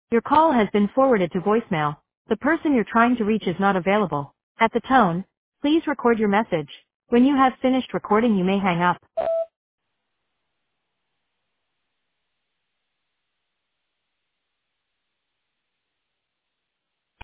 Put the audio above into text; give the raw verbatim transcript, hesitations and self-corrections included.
Your call has been forwarded to voicemail. The person you're trying to reach is not available. At the tone, please record your message. When you have finished recording, you may hang up.